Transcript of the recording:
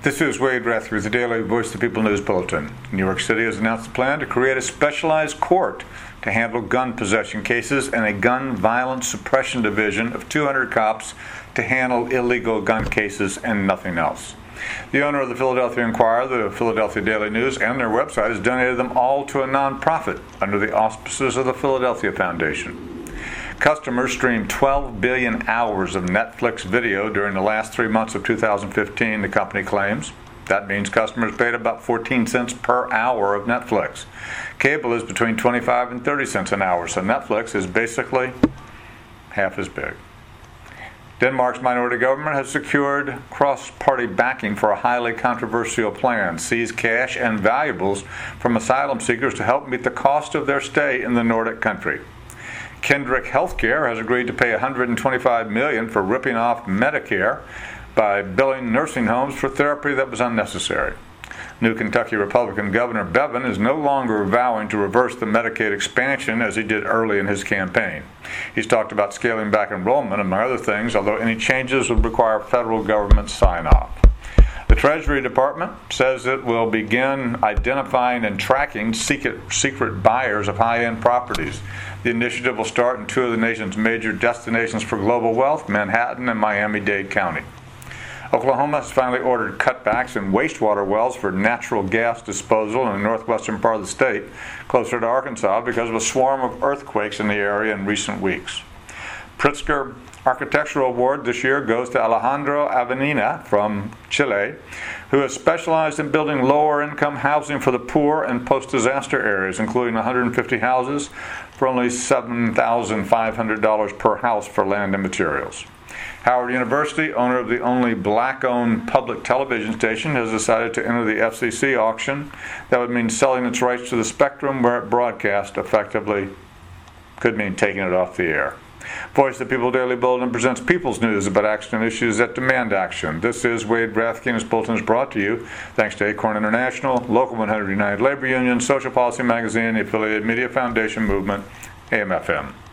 This is Wade Rathke with the Daily Voice of the People News Bulletin. New York City has announced a plan to create a specialized court to handle gun possession cases and a gun violence suppression division of 200 cops to handle illegal gun cases and nothing else. The owner of the Philadelphia Inquirer, the Philadelphia Daily News, and their website has donated them all to a nonprofit under the auspices of the Philadelphia Foundation. Customers streamed 12 billion hours of Netflix video during the last 3 months of 2015, the company claims. That means customers paid about 14 cents per hour of Netflix. Cable is between 25 and 30 cents an hour, so Netflix is basically half as big. Denmark's minority government has secured cross-party backing for a highly controversial plan, seize cash and valuables from asylum seekers to help meet the cost of their stay in the Nordic country. Kendrick Healthcare has agreed to pay $125 million for ripping off Medicare by billing nursing homes for therapy that was unnecessary. New Kentucky Republican Governor Bevin is no longer vowing to reverse the Medicaid expansion as he did early in his campaign. He's talked about scaling back enrollment, among other things, although any changes would require federal government sign-off. The Treasury Department says it will begin identifying and tracking secret buyers of high-end properties. The initiative will start in two of the nation's major destinations for global wealth, Manhattan and Miami-Dade County. Oklahoma has finally ordered cutbacks in wastewater wells for natural gas disposal in the northwestern part of the state, closer to Arkansas, because of a swarm of earthquakes in the area in recent weeks. Pritzker Architectural Award this year goes to Alejandro Avenina from Chile, who has specialized in building lower-income housing for the poor and post-disaster areas, including 150 houses for only $7,500 per house for land and materials. Howard University, owner of the only black-owned public television station, has decided to enter the FCC auction. That would mean selling its rights to the spectrum where it broadcasts, effectively could mean taking it off the air. Voice of the People Daily Bulletin presents people's news about action and issues that demand action. This is Wade Rathke, and this bulletin is brought to you thanks to Acorn International, Local 100 United Labor Union, Social Policy Magazine, the Affiliated Media Foundation Movement, AM/FM.